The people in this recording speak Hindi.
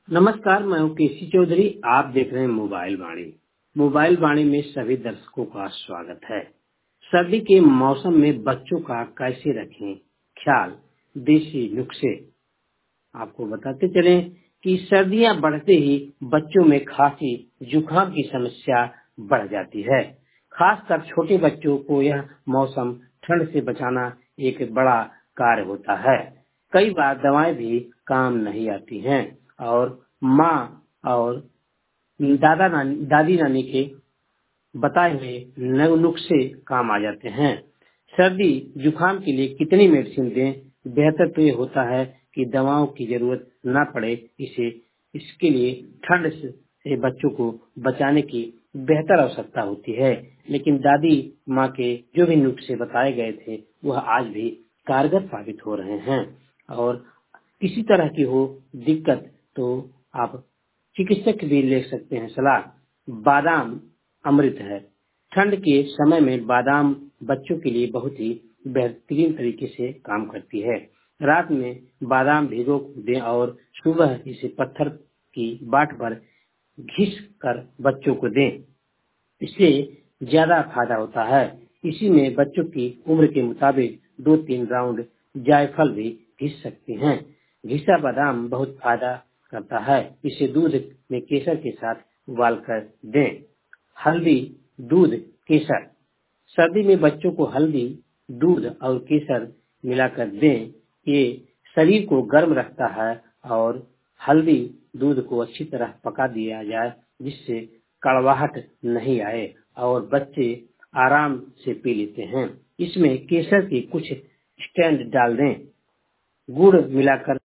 नमस्कार, मैं हूँ केसी चौधरी। आप देख रहे हैं मोबाइल वाणी। मोबाइल वाणी में सभी दर्शकों का स्वागत है। सर्दी के मौसम में बच्चों का कैसे रखें ख्याल, देसी नुस्खे आपको बताते चलें कि सर्दियां बढ़ते ही बच्चों में खांसी जुकाम की समस्या बढ़ जाती है। खासकर छोटे बच्चों को यह मौसम ठंड से बचाना एक बड़ा कार्य होता है। कई बार दवाएं भी काम नहीं आती हैं और माँ और दादी नानी के बताए हुए नुस्खे काम आ जाते हैं। सर्दी जुकाम के लिए कितनी मेडिसिन दें? बेहतर तो ये होता है कि दवाओं की जरूरत ना पड़े। इसके लिए ठंड से बच्चों को बचाने की बेहतर आवश्यकता होती है। लेकिन दादी माँ के जो भी नुस्खे बताए गए थे वह आज भी कारगर साबित हो रहे हैं। और किसी तरह की हो दिक्कत तो आप चिकित्सक भी ले सकते हैं सलाह। बादाम अमृत है। ठंड के समय में बादाम बच्चों के लिए बहुत ही बेहतरीन तरीके से काम करती है। रात में बादाम भिगो दें और सुबह इसे पत्थर की बाट पर घिस कर बच्चों को दें। इससे ज्यादा फायदा होता है। इसी में बच्चों की उम्र के मुताबिक 2-3 राउंड जायफल भी घिस सकते हैं। घिसा बादाम बहुत फायदा करता है। इसे दूध में केसर के साथ उबाल कर दें। हल्दी, दूध, केसर। सर्दी में बच्चों को हल्दी, दूध और केसर मिलाकर दें। ये शरीर को गर्म रखता है और हल्दी दूध को अच्छी तरह पका दिया जाए जिससे कड़वाहट नहीं आए और बच्चे आराम से पी लेते हैं। इसमें केसर के कुछ स्टैंड डाल दें। गुड़ मिलाकर